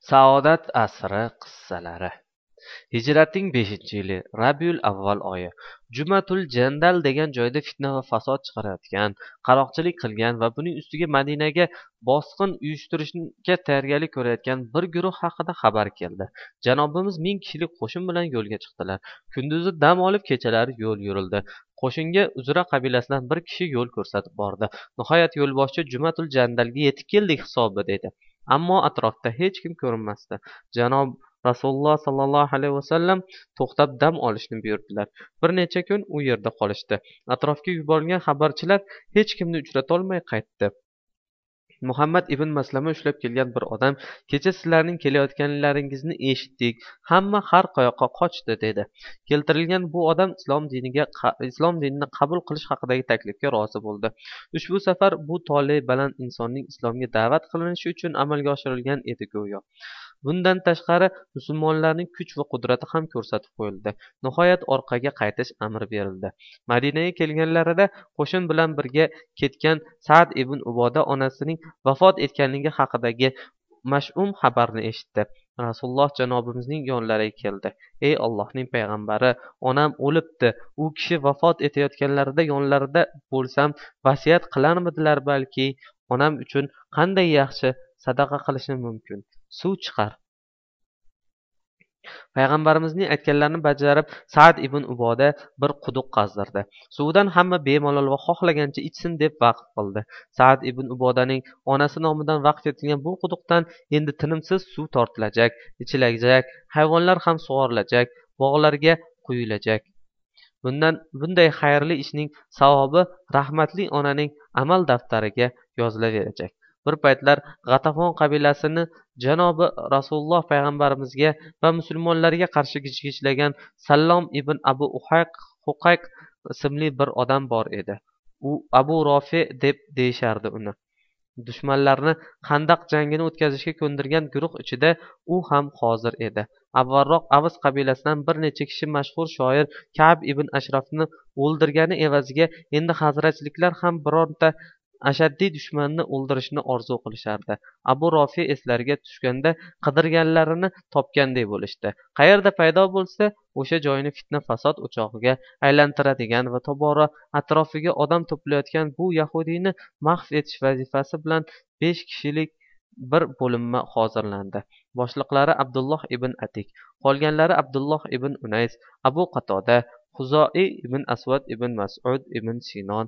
Saodat asri qissalari. Hijratning 5-yili Rabiul avval oyi. Jumatul Jandal degan joyda fitna va fasod chiqarayotgan, qaroqchilik qilgan va buning ustiga Madinaga bosqin uyushtirishga tayyorgarlik ko'rayotgan bir guruh haqida xabar keldi. Janobimiz 1000 kishilik qo'shin bilan yo'lga chiqdilar. Kunduzi dam olib, kechalari yo'l yurildi. Qo'shinga Uzra qabilasidan bir kishi yo'l ko'rsatib bordi. Nihoyat yo'lboshchi Jumatul Jandalga yetib keldik hisobi dedi. Ammo atrofda hech kim ko'rinmasdi. Janob Rasululloh sollallohu alayhi vasallam to'xtab dam olishni buyurdilar. Bir necha kun u yerda qolishdi. Atrofga yuborilgan xabarchilar hech kimni uchratolmay qaytdi. Muhammad ibn Maslama ushlab kelgan bir odam kecha sizlarning kelayotganlaringizni eshitdik, hamma har qayoqqa qochdi dedi. Keltirilgan bu odam islom dinini qabul qilish haqidagi taklifga rozi bo'ldi. Ushbu safar bu tole baland insonning islomga da'vat qilinishi uchun amalga oshirilgan edi go'yo. Bundan tashqari musulmonlarning kuch va qudrati ham ko'rsatib qo'yildi. Nihoyat orqaga qaytish amri berildi. Madinaga kelganlarida qo'shin bilan birga ketgan Sa'd ibn Uboda onasining vafot etganligi haqidagi mash'um xabarni eshitdi. Rasululloh janobimizning yonlariga keldi. Ey Allohning payg'ambari, onam o'libdi. U kishi vafot etayotganlarida yonlarida bo'lsam vasiyat qilarmidilar balki. Onam uchun qanday yaxshi sadaqa qilishim mumkin? Suv chiqar. Payg'ambarimizning aytganlarini bajarib Sa'd ibn Uboda bir quduq qazdirdi. Suvdan hamma bemalol va xohlagancha ichsin deb vaqf qildi. Sa'd ibn Ubodaning onasi nomidan vaqf etilgan bu quduqdan endi tinimsiz suv tortilajak, ichilajak, hayvonlar ham sug'orilajak, bog'larga quyilajak. Bunday xayrli ishning savobi rahmatli onaning amal daftariga yozilaverajak. Bir paytlar G'atafon qabilasini janobi Rasululloh payg'ambarimizga va musulmonlarga qarshi gijgijlagan Sallom ibn Abu Huqayq ismli bir odam bor edi. U Abu Rofi deb deyishardi uni. Dushmanlarni Xandaq jangini o'tkazishga ko'ndirgan guruh ichida u ham hozir edi. Avvalroq Avs qabilasidan bir necha kishi mashhur shoir Ka'b ibn Ashrafni o'ldirgani evaziga endi hazratliklar ham bironta ashaddiy dushmanni o'ldirishni orzu qilishardi. Abu Rofi eslariga tushganda qidirganlarini topganday bo'lishdi. Qayerda paydo bo'lsa, o'sha joyni fitna fasod o'chog'iga aylantiradigan va tobora atrofiga odam to'playotgan bu yahudiyni mahv etish vazifasi bilan 5 kishilik bir bo'linma hozirlandi. Boshliqlari Abdulloh ibn Atik, qolganlari Abdulloh ibn Unays, Abu Qatoda, Huzoi ibn Asvad ibn Mas'ud ibn Sinon.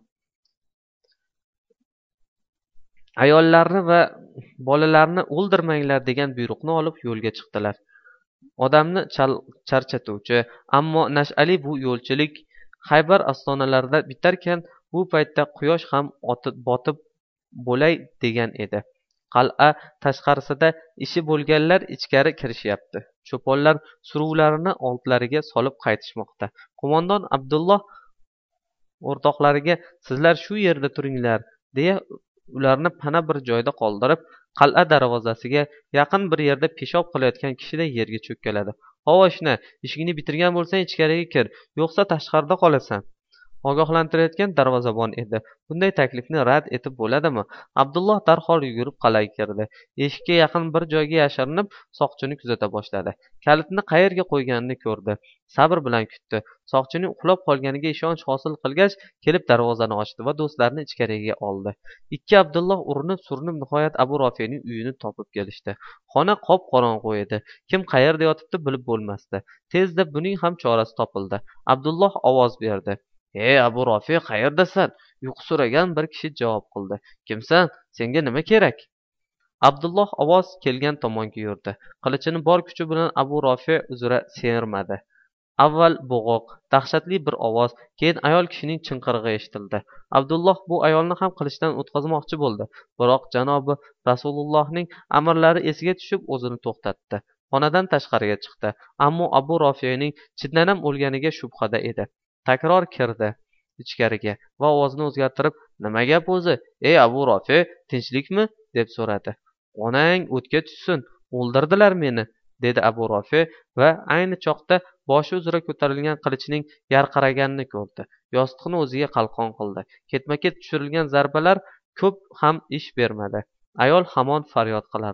Ayollarni va bolalarni o'ldirmanglar degan buyruqni olib yo'lga chiqdilar. Odamni charchatuvchi, ammo nash'ali bu yo'lchilik Xaybar ostonalarida bitarkan, bu paytda quyosh ham botib bo'lay degan edi. Qal'a tashqarisida ishi bo'lganlar ichkari kirishyapti. Cho'ponlar suruvlarini oltlariga solib qaytishmoqda. Qo'mondon Abdulloh o'rtoqlariga sizlar shu yerda turinglar deya ularni pana bir joyda qoldirib, qal'a darvozasiga yaqin bir yerda peshob qilayotgan kishiday yerga cho'kkaladi. Hovoshna, ishingni bitirgan bo'lsang ichkariga kir, yo'qsa tashqarida qolasan. Ogohlantirayotgan darvozabon edi. Bunday taklifni rad etib bo'ladimi? Abdulloh darhol yugurib qal'aga kirdi. Eshikka yaqin bir joyga yashirinib, soqchini kuzata boshladi. Kalitni qayerga qo'yganini ko'rdi. Sabr bilan kutdi. Soqchining uxlab qolganiga ishonch hosil qilgach, kelib darvozani ochdi va do'stlarini ichkariga oldi. Ikki Abdulloh urinib-surinib nihoyat Abu Rofining uyini topib kelishdi. Xona qop-qorong'u edi. Kim qayerda yotibdi bilib bo'lmasdi. Tezda buning ham chorasi topildi. Abdulloh ovoz berdi. Ey Abu Rofi, qayerdasan? Uyqu so'ragan bir kishi javob qildi. Kimsan? Senga nima kerak? Abdulloh ovoz kelgan tomonga yurdi. Qilichini bor kuchi bilan Abu Rofi uzra semirmadi. Avval bo'g'iq, dahshatli bir ovoz, keyin ayol kishining chinqirig'i eshitildi. Abdulloh bu ayolni ham qilichdan o'tkazmoqchi bo'ldi. Biroq janobi Rasulullohning amrlari esiga tushib o'zini to'xtatdi. Xonadan tashqariga chiqdi. Ammo Abu Rofining chindanam o'lganiga shubhada edi. Takror kirdi ichkariga va ovozini o'zgartirib, nima gap o'zi? Ey Abu Rofi, tinchlikmi? Deb so'radi. Onang o'tga tushsin, o'ldirdilar meni, dedi Abu Rofi va ayni choqda boshi uzra ko'tarilgan qilichning yarqiraganini ko'rdi. Yostiqni o'ziga qalqon qildi. Ketma-ket tushirilgan zarbalar ko'p ham ish bermadi. Ayol hamon faryod qilardi.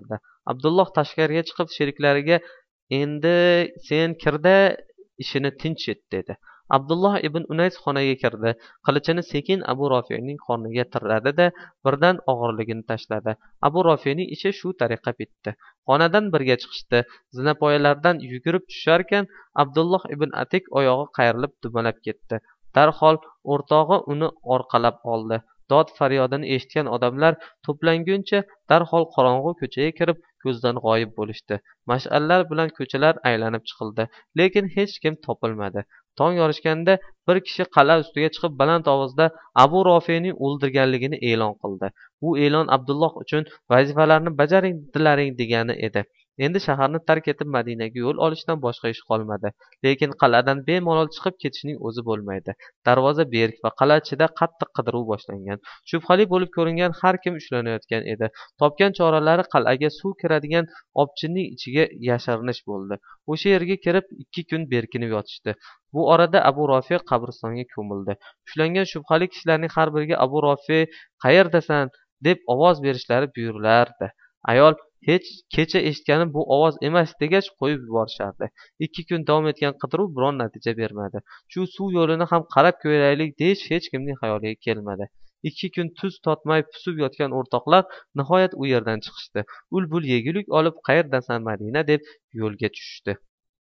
Abdulloh tashqariga chiqib sheriklariga endi sen kirda ishini tinch et dedi. Abdulloh ibn Unays xonaga kirdi. Qilichini sekin Abu Rofining qorniga tiradi da birdan og'irligini tashladi. Abu Rofining ishi shu tariqa bitdi. Xonadan birga chiqishdi. Zinapoyalardan yugurib tusharkan Abdulloh ibn Atik oyog'i qayrilib dumalab ketdi. Darhol o'rtog'i uni orqalab oldi. Dod faryodini eshitgan odamlar to'planguncha darhol qorong'u ko'chaga kirib ko'zdan g'oyib bo'lishdi. Mash'allar bilan ko'chalar aylanib chiqildi, lekin hech kim topilmadi. Tong yorishganda bir kishi qal'a ustiga chiqib baland ovozda Abu Rofining o'ldirganligini e'lon qildi. Bu e'lon Abdulloh uchun vazifalarni bajaringdilaring degani edi. Endi shaharni tark etib Madinaga yo'l olishdan boshqa ish qolmadi. Lekin qal'adan bemalol chiqib ketishning o'zi bo'lmaydi. Darvoza berk va qal'a ichida qattiq qidiruv boshlangan. Shubhali bo'lib ko'ringan har kim ushlanayotgan edi. Topgan choralari qal'aga suv kiradigan obchinning ichiga yashirinish bo'ldi. O'sha yerga kirib 2 kun berkinib yotishdi. Bu orada Abu Rofi qabristonga ko'mildi. Ushlangan shubhali kishilarning har biriga Abu Rofi qayerdasan deb ovoz berishlari buyurilardi. Ayol hech kecha eshitganim bu ovoz emas degach qo'yib yuborishardi. 2 kun davom etgan qidiruv biron natija bermadi. Shu suv yo'lini ham qarab ko'raylik deyish hech kimning xayoliga kelmadi. 2 kun tuz totmay pusib yotgan o'rtoqlar nihoyat u yerdan chiqishdi. Ul-bul yegulik olib qayerdasan Madina deb yo'lga tushishdi.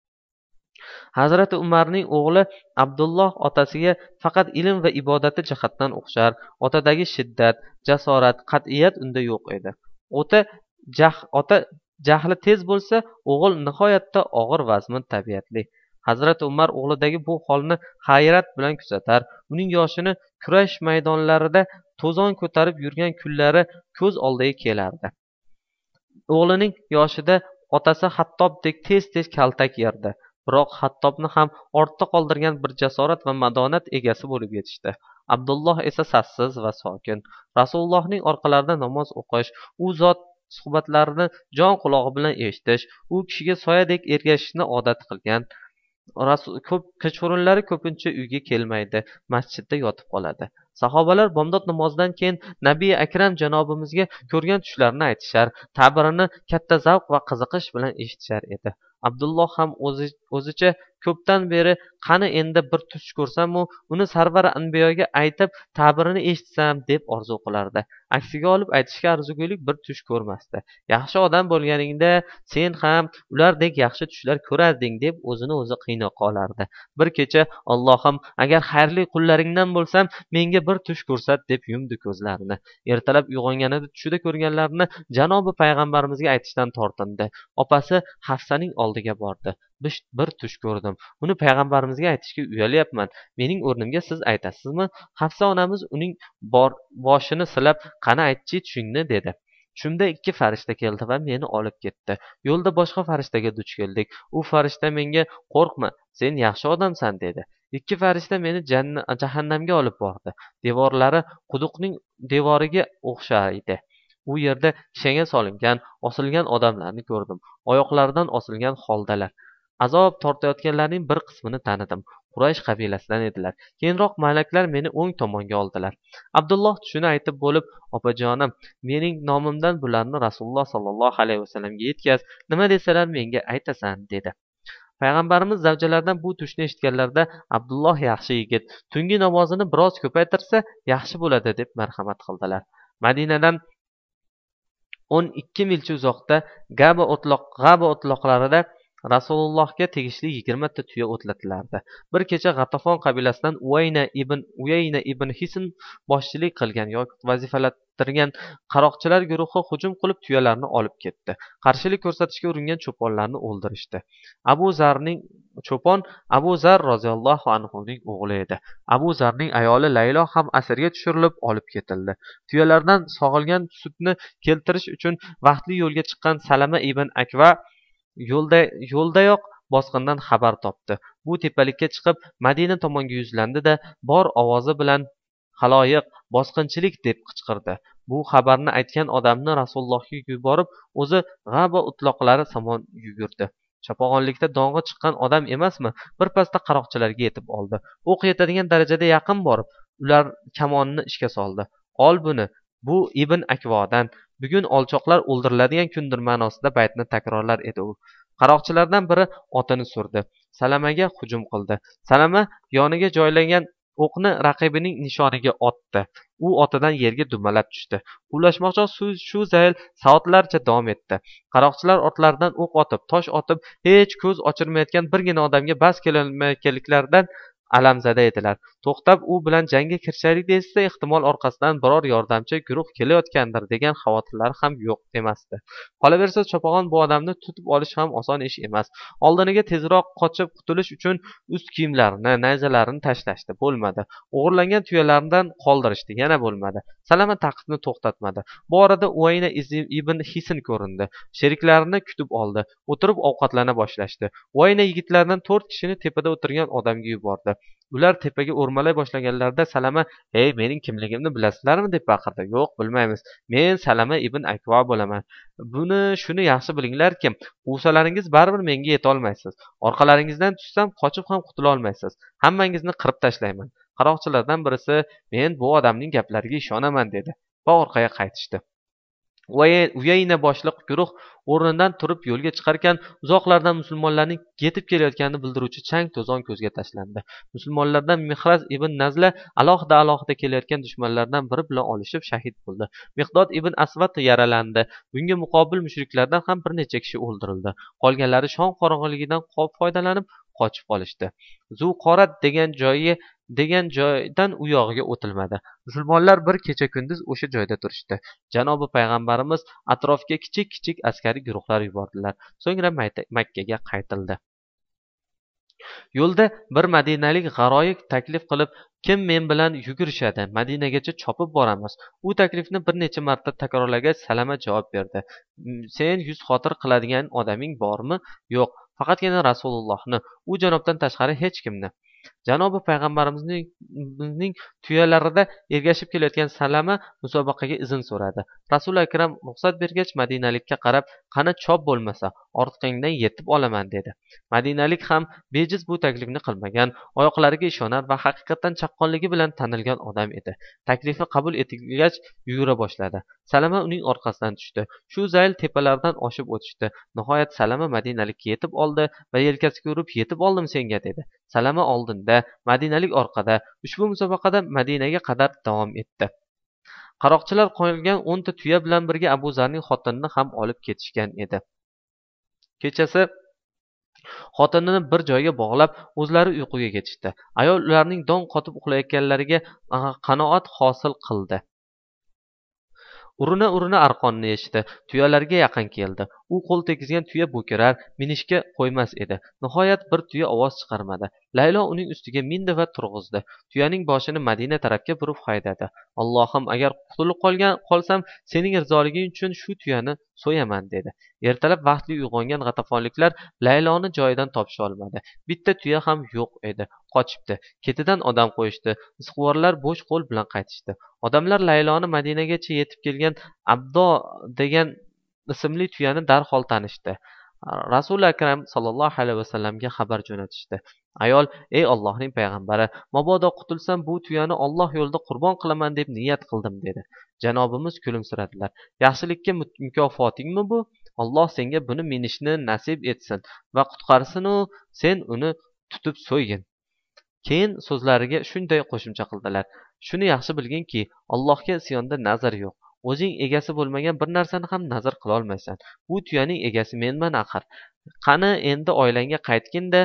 Hazrati Umarning o'g'li Abdulloh otasiga faqat ilm va ibodati jihatdan o'xshar. Otadagi shiddat, jasorat, qat'iyat unda yo'q edi. Ota jahli tez bo'lsa, o'g'il nihoyatda og'ir vazmin tabiatli. Hazrati Umar o'g'lidagi bu holni hayrat bilan kuzatar, uning yoshini kurash maydonlarida to'zon ko'tarib yurgan kunlari ko'z oldiga kelardi. O'g'lining yoshida otasi Hattobdek tez-tez kaltak yerdi. Biroq Hattobni ham ortda qoldirgan bir jasorat va madonat egasi bo'lib yetishdi. Abdulloh esa sassiz va sokin. Rasulullohning orqalarida namoz o'qish, u zot suhbatlarini jon qulog'i bilan eshitish, u kishiga soyadek ergashishni odat qilgan. Kechqurunlari ko'pincha uyga kelmaydi, masjidda yotib qoladi. Sahobalar bomdod namozidan keyin Nabiy Akram janobimizga ko'rgan tushlarini aytishar, ta'birini katta zavq va qiziqish bilan eshitishar edi. Abdulloh ham o'zicha ko'pdan beri qani endi bir tush ko'rsam-u, uni Sarvar Anbiyoga aytib ta'birini eshitsam deb orzu qilardi. Aksiga olib aytishga arzugulik bir tush ko'rmasdi. Yaxshi odam bo'lganingda sen ham ulardek yaxshi tushlar ko'rarding deb o'zini o'zi qiynoqqa olardi. Bir kecha Allohim agar xayrli qullaringdan bo'lsam menga bir tush ko'rsat deb yumdi ko'zlarini. Ertalab uyg'onganida tushida ko'rganlarini janobi payg'ambarimizga aytishdan tortindi. Opasi Hafsaning oldiga bordi. Bir tush ko'rdim. Uni payg'ambarimizga aytishga uyalyapman. Mening o'rnimga siz aytasizmi? Hafsa onamiz uning boshini silab, "Qani aytchi tushingni" dedi. Shunda 2 farishta keldi va meni olib ketdi. Yo'lda boshqa farishtaga duch keldik. U farishta menga "Qo'rqma, sen yaxshi odamsan" dedi. 2 farishta meni jahannamga olib bordi. Devorlari quduqning devoriga o'xshaydi. U yerda kishanga solingan, osilgan odamlarni ko'rdim. Oyoqlaridan osilgan holdalar. Azob tortayotganlarning bir qismini tanidim. Quraysh qabilasidan edilar. Keyinroq malaklar meni o'ng tomonga oldilar. Abdulloh tushini aytib bo'lib, "Opajonim, mening nomimdan bularni Rasululloh sollallohu alayhi vasallamga yetkaz, nima desalar menga aytasan" dedi. Payg'ambarimiz zavjalaridan bu tushni eshitganlarida Abdulloh yaxshi yigit, tungi namozini biroz ko'paytirsa yaxshi bo'ladi deb marhamat qildilar. Madinadan 12 milcha uzoqda G'aba o'tloqlarida Rasulullohga tegishli 20 ta tuya o'tlatilardi. Bir kecha G'atafon qabilasidan Uyayna ibn Hisn boshchilik qilgan yoki vazifalantirgan qaroqchilar guruhi hujum qilib tuyalarni olib ketdi. Qarshilik ko'rsatishga uringan cho'ponlarni o'ldirishdi. Abu Zar roziyallohu anhuning o'g'li edi. Abu Zarning ayoli Laylo ham asirga tushirilib olib ketildi. Tuyalardan sog'ilgan sutni keltirish uchun vaqtli yo'lga chiqqan Salama ibn Akva yo'ldayoq bosqindan xabar topdi. Bu tepalikka chiqib Madina tomonga yuzlandi-da, bor ovozi bilan "Haloyiq, bosqinchilik" deb qichqirdi. Bu xabarni aytgan odamni Rasulullohga yuborib, o'zi G'aba o'tloqlari tomon yugurdi. Chopag'onlikda dong'i chiqqan odam emasmi? Birpasda qaroqchilarga yetib oldi. O'q yetadigan darajada yaqin borib, ular kamonni ishga soldi. "Ol buni, bu ibn akvodan bugun olchoqlar o'ldiriladigan kundir ma'nosida baytni takrorlar edi u. Qaroqchilardan biri otini surdi. Salamaga hujum qildi. Salama yoniga joylangan o'qni raqibining nishoniga otdi. U otidan yerga dumalab tushdi. Quvlashmoqchi shu zayl soatlarcha davom etdi. Qaroqchilar otlaridan o'q otib, tosh otib, hech ko'z ochirmayotgan birgina odamga bas kelolmayotganliklaridan alamzada edilar. To'xtab u bilan jangga kirishaylik desa, ehtimol orqasidan biror yordamchi guruh kelayotgandir degan xavotirlari ham yo'q emasdi. Qolaversa, Chopag'on bu odamni tutib olish ham oson ish emas. Oldiniga tezroq qochib qutulish uchun ust kiyimlarini, nayzalarini tashlashdi, bo'lmadi. O'g'irlangan tuyalaridan qoldirishdi, yana bo'lmadi. Salama taqibni to'xtatmadi. Bu orada Uyayna ibn Hisin ko'rindi. Sheriklarini kutib oldi. O'tirib ovqatlana boshlashdi. Uyayna yigitlardan 4 kishini tepada o'tirgan odamga yubordi. Ular tepaga o'rmalay boshlaganlarida Salama: "Ey, mening kimligimni bilasizlarmi?" deb baqirdi. "Yo'q, bilmaymiz. Men Salama ibn Akva bo'laman. Shuni yaxshi bilinglarki, quvsalaringiz baribir menga yetolmaysiz. Orqalaringizdan tushsam qochib ham qutula olmaysiz. Hammangizni qirib tashlayman." Qaroqchilardan birisi: "Men bu odamning gaplariga ishonaman" dedi va orqaga qaytishdi. Uyayna boshliq guruh o'rnidan turib yo'lga chiqarkan, uzoqlardan musulmonlarning yetib kelayotganini bildiruvchi chang to'zon ko'zga tashlandi. Musulmonlardan Mihraz ibn Nazla alohida kelayotgan dushmanlardan biri bilan olishib shahid bo'ldi. Miqdod ibn Asvad yaralandi. Bunga muqobil mushriklardan ham bir necha kishi o'ldirildi. Qolganlari shom qorong'iligidan foydalanib qochib qolishdi. Zuqorat degan joydan u yog'iga o'tilmadi. Musulmonlar bir kecha kunduz o'sha joyda turishdi. Janobi payg'ambarimiz atrofga kichik askariy guruhlar yubordilar. So'ngra Makkaga qaytildi. Yo'lda bir madinalik g'aroyib taklif qilib, "Kim men bilan yugurishadi? Madinagacha chopib boramiz." U taklifni bir necha marta takrorlagach, Salama javob berdi: "Sen yuz xotir qiladigan odaming bormi?" "Yo'q, faqatgina Rasulullohni, u janobdan tashqari hech kimni." Janobi payg'ambarimizning tuyalarida ergashib kelayotgan Salama musobaqaga izn so'radi. Rasul akram ruxsat bergach, madinalikka qarab: "Qani chop bo'lmasa, ortqingdan yetib olaman" dedi. Madinalik ham bejiz bu taklifni qilmagan, oyoqlariga ishonar va haqiqatan chaqqonligi bilan tanilgan odam edi. Taklifi qabul etilgach, yugura boshladi. Salama uning orqasidan tushdi. Shu zayl tepalardan oshib o'tishdi. Nihoyat Salama madinalikka yetib oldi va yelkasiga urib: "Yetib oldim senga" dedi. Salama oldinda, madinalik orqada. Ushbu musobaqada Madinaga qadar davom etdi. Qaroqchilar qolgan 10 ta tuya bilan birga Abu Zarning xotinini ham olib ketishgan edi. Kechasi xotinini bir joyga bog'lab, o'zlari uyquga ketishdi. Ayol ularning dong qotib uxlayotganlariga qanoat hosil qildi. Urina arqonni yechdi. Tuyalarga yaqin keldi. U qo'l tegizgan tuya bo'kirar, minishga qo'ymas edi. Nihoyat bir tuya ovoz chiqarmadi. Laylo uning ustiga mindi va turg'izdi. Tuyaning boshini Madina tarafga burib haydadi. "Allohim, agar qutulib qolsam, sening rizoliging uchun shu tuyani so'yaman" dedi. Ertalab vaqtli uyg'ongan g'atafonliklar Layloni joyidan topisha olmadi. Bitta tuya ham yo'q edi. Qochibdi. Ketidan odam qo'yishdi. Izquvarlar bo'sh qo'l bilan qaytishdi. Odamlar Layloni Madinagacha yetib kelgan Abdo degan ismli tuyani darhol tanishdi. Rasul akram sallallohu alayhi vasallamga xabar jo'natishdi. Ayol: "Ey Allohning payg'ambari, mabodo qutulsam bu tuyani Alloh yo'lida qurbon qilaman deb niyat qildim" dedi. Janobimiz kulimsiradilar. "Yaxshilikka mukofotingmi bu? Alloh senga buni minishni nasib etsin va qutqarsin-u, sen uni tutib so'ygin." Keyin so'zlariga shunday qo'shimcha qildilar: "Shuni yaxshi bilginki, Allohga isyonda nazar yo'q. O'zing egasi bo'lmagan bir narsani ham nazar qilolmaysan. Bu tuyaning egasi menman axir. Qani endi oilangga qaytgin-da,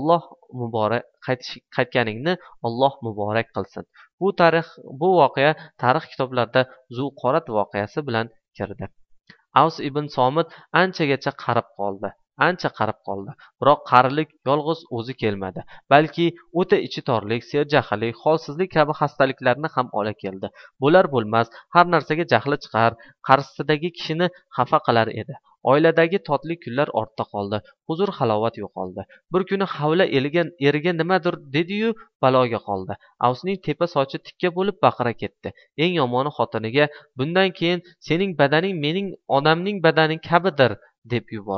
qaytganingni Alloh muborak qilsin." Bu voqea tarix kitoblarida Zuqorat voqeasi bilan kirdi. Avs ibn Somit ancha qarib qoldi. Biroq qarilik yolg'iz o'zi kelmadi. Balki o'ta ichi torlik, serjahllik, holsizlik kabi xastaliklarni ham ola keldi. Bo'lar bo'lmas har narsaga jahli chiqar, qarshisidagi kishini xafa qilar edi. Oiladagi totli kunlar ortda qoldi. Huzur halovat yo'qoldi. Bir kuni Havla eriga nimadir dedi-yu, baloga qoldi. Avsning tepa sochi tikka bo'lib baqira ketdi. Eng yomoni xotiniga: "Bundan keyin sening badaning mening onamning badani kabidir" deb yubordi.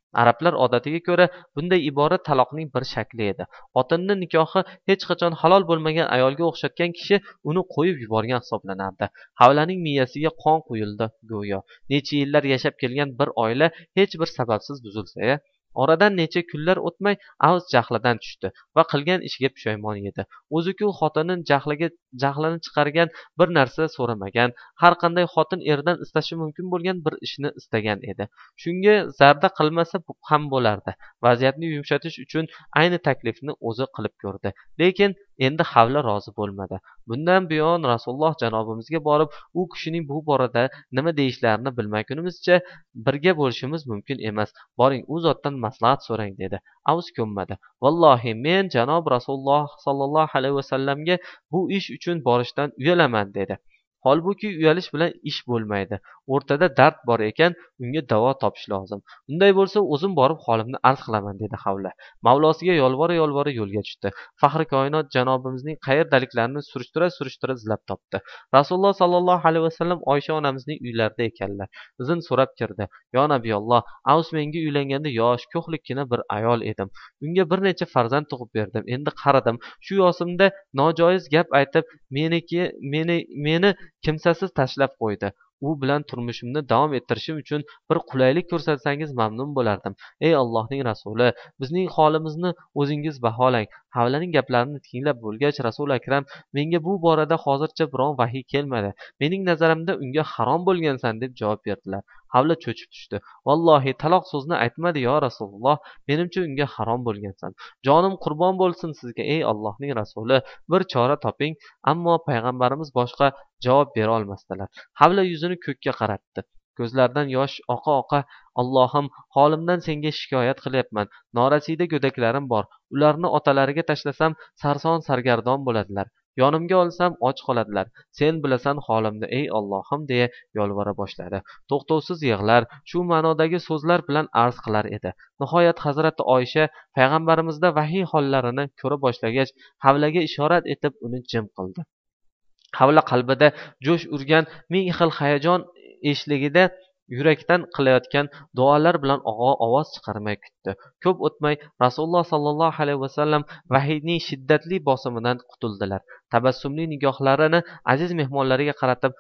arablar odatiga ko'ra bunday ibora taloqning bir shakli edi. Xotinni nikohi hech qachon halol bo'lmagan ayolga o'xshatgan kishi uni qo'yib yuborgan hisoblanardi. Havlaning miyasiga qon quyildi go'yo. Necha yillar yashab kelgan bir oila hech bir sababsiz buzilsa, oradan necha kunlar o'tmay Avs jahlidan tushdi va qilgan ishiga pushaymon edi. O'zi-ku xotinning jahlini chiqargan bir narsa so'ramagan, har qanday xotin erdan istashi mumkin bo'lgan bir ishni istagan edi. Shunga zarda qilmasa ham bo'lardi. Vaziyatni yumshatish uchun ayni taklifni o'zi qilib ko'rdi. Lekin endi Havla rozi bo'lmadi. Bundan buyon Rasululloh janobimizga borib, u kishining bu borada nima deyishlarini bilmagunimizcha birga bo'lishimiz mumkin emas. Boring, u zotdan maslahat so'rang dedi. Avs ko'nmadi. Vallohi men janob Rasululloh sallallohu alayhi vasallamga bu ish uchun borishdan uyalaman dedi. Holbuki uyalish bilan ish bo'lmaydi. O'rtada dard bor ekan, unga davo topish lozim. Unday bo'lsa, o'zim borib holimni arz qilaman dedi Havla. Mavlosiga yolvora yo'lga tushdi. Faxri koinot janobimizning qayerdaliklarini surishtirib izlab topdi. Rasululloh sallallohu alayhi vasallam Oysha onamizning uylarida ekanlar. Izn so'rab kirdi. Yo Nabiyalloh, Avs menga uylanganda yosh, ko'hlikkina bir ayol edim. Unga bir necha farzand tug'ib berdim. Endi qaradim. Shu yosimda nojoiz gap aytib, meni kimsasiz tashlab qo'ydi. U bilan turmushimni davom ettirishim uchun bir qulaylik ko'rsatsangiz mamnun bo'lardim. Ey Allohning rasuli, bizning holimizni o'zingiz baholang. Havlaning gaplarini tinglab bo'lgach, Rasul akram menga bu borada hozircha biron vahiy kelmadi. Mening nazarimda unga harom bo'lgansan deb javob berdilar. Havla cho'chib tushdi. Vallohi taloq so'zni aytmadi yo Rasululloh, menimcha unga harom bo'lgansan. Jonim qurbon bo'lsin sizga ey Allohning rasuli, bir chora toping. Ammo payg'ambarimiz boshqa javob bera olmasdilar. Havla yuzini ko'kka qaratdi. Ko'zlaridan yosh oqa Allohim, holimdan senga shikoyat qilyapman. Norasida go'daklarim bor. Ularni otalariga tashlasam sarson sargardon bo'ladilar. Yonimga olsam och qoladilar. Sen bilasan holimni ey Allohim deya yolvora boshladi. To'xtovsiz yig'lar, shu ma'nodagi so'zlar bilan arz qilar edi. Nihoyat Hazrati Oysha payg'ambarimizda vahiy hollarini ko'ra boshlagach, Havlaga ishorat etib uni jim qildi. Havla qalbida jo'sh urgan ming xil hayajon eshligida yurakdan qilayotgan duolar bilan ovoz chiqarmay kutdi. Ko'p o'tmay Rasululloh sallallohu alayhi vasallam vahiyning shiddatli bosimidan qutuldilar. Tabassumli nigohlarini aziz mehmonlariga qaratib,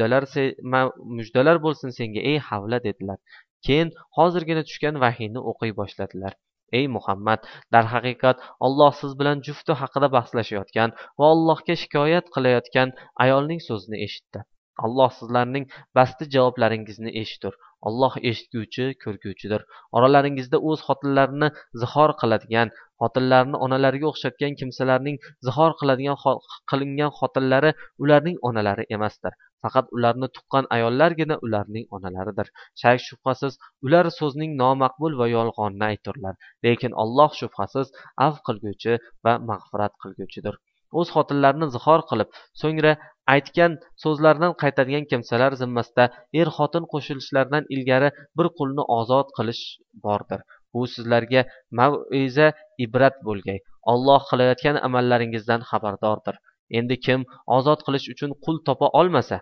mujdalar bo'lsin senga ey Havla dedilar. Keyin hozirgina tushgan vahiyni o'qiy boshladilar. Ey Muhammad, darhaqiqat Alloh siz bilan jufti haqida bahslashayotgan va Allohga shikoyat qilayotgan ayolning so'zini eshitdi. Alloh sizlarning basti javoblaringizni eshitdir. Alloh eshitguvchi, ko'rguvchidir. Oralaringizda o'z xotinlarini zihor qiladigan, xotinlarini onalariga o'xshatgan kimsalarning zihor qilingan xotinlari ularning onalari emasdir. Faqat ularni tuqqan ayollargina ularning onalaridir. Shak shubhasiz ular so'zning nomaqbul va yolg'onni ayturlar. Lekin Alloh shubhasiz afv qilguvchi va mag'firat qilguvchidir. O'z xotinlarini zihor qilib, so'ngra aytgan so'zlaridan qaytadigan kimsalar zimmasida xotin qo'shilishlaridan ilgari bir qulni ozod qilish bordir. Bu sizlarga mav'iza ibrat bo'lgay. Alloh qilayotgan amallaringizdan xabardordir. Endi kim ozod qilish uchun qul topa olmasa,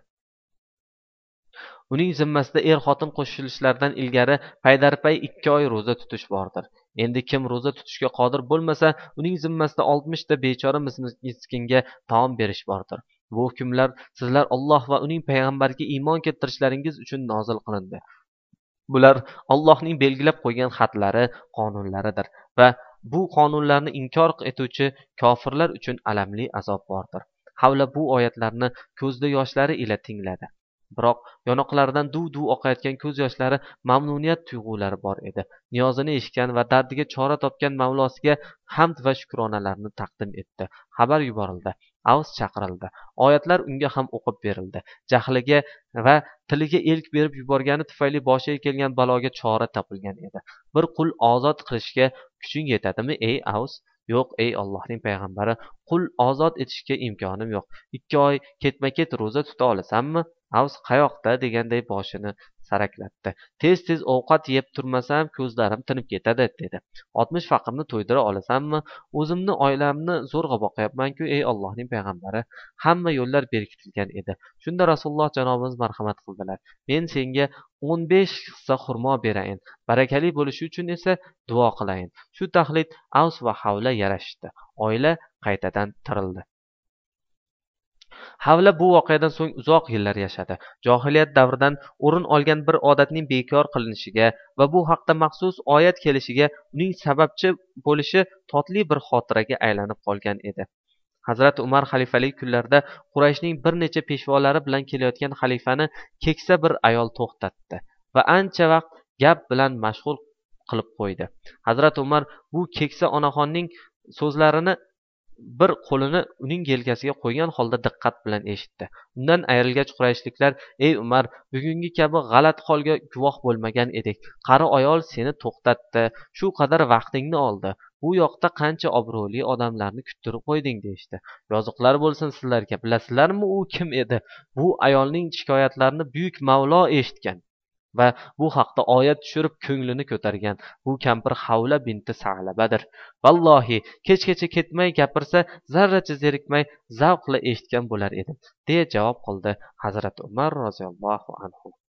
uning zimmasida xotin qo'shilishlaridan ilgari paydarpay 2 oy ro'za tutish bordir. Endi kim ro'za tutishga qodir bo'lmasa, uning zimmasida 60 ta bechora miskinga taom berish bordir. Bu hukmlar sizlar Alloh va uning payg'ambariga iymon keltirishlaringiz uchun nozil qilindi. Bular Allohning belgilab qo'ygan xatlari, qonunlaridir va bu qonunlarni inkor etuvchi kofirlar uchun alamli azob bordir. Havla bu oyatlarni ko'zda yoshlari ila tingladi. Biroq yonoqlaridan duv oqayotgan ko'z yoshlari mamnuniyat tuyg'ulari bor edi. Niyozini eshitgan va dardiga chora topgan Mavlosiga hamd va shukronalarni taqdim etdi. Xabar yuborildi. Avs chaqirildi. Oyatlar unga ham o'qib berildi. Jahliga va tiliga elk berib yuborgani tufayli boshiga kelgan baloga chora topilgan edi. Bir qul ozod qilishga kuching yetadimi ey Avs? Yo'q ey Allohning payg'ambari, qul ozod etishga imkonim yo'q. 2 oy ketma-ket ro'za tuta olasanmi? avs qayoqda deganday boshini saraklatdi. Tez tez ovqat yeb turmasam ko'zlarim tinib ketadi dedi. 60 faqirni to'ydira olasanmi? O'zimni oilamni zo'rg'a boqyapman-ku, ey Allohning payg'ambari. Hamma yo'llar berkitilgan edi. Shunda Rasululloh janobimiz marhamat qildilar. Men senga 15 hissa xurmo berayin. Barakali bo'lishi uchun esa duo qilayin. Shu taxlit avs va havla yarashdi. Oila qaytadan tirildi. Havla bu voqeadan so'ng uzoq yillar yashadi. Johiliyat davridan o'rin olgan bir odatning bekor qilinishiga va bu haqda maxsus oyat kelishiga uning sababchi bo'lishi totli bir xotiraga aylanib qolgan edi. Hazrati Umar xalifalik kunlarida Qurayshning bir necha peshvolari bilan kelayotgan xalifani keksa bir ayol to'xtatdi va ancha vaqt gap bilan mashg'ul qilib qo'ydi. Hazrati Umar bu keksa onaxonning so'zlarini bir qo'lini uning yelkasiga qo'ygan holda diqqat bilan eshitdi. Undan ayrilgach Qurayshliklar: "Ey Umar, bugungi kabi g'alat holga guvoh bo'lmagan edik. Qari ayol seni to'xtatdi, shu qadar vaqtingni oldi. Bu yoqda qancha obro'li odamlarni kuttirib qo'yding" deyishdi. Yozuqlar bo'lsin sizlarga. Bilasizlarmi u kim edi? Bu ayolning shikoyatlarini buyuk Mavlo eshitgan va bu haqda oyat tushirib ko'nglini ko'targan. Bu kampir Havla binti Sa'labadir. Vallohi kechgacha ketmay gapirsa zarracha zerikmay zavqla eshitgan bo'lar edim, deya javob qildi Hazrati Umar roziyallohu anhu.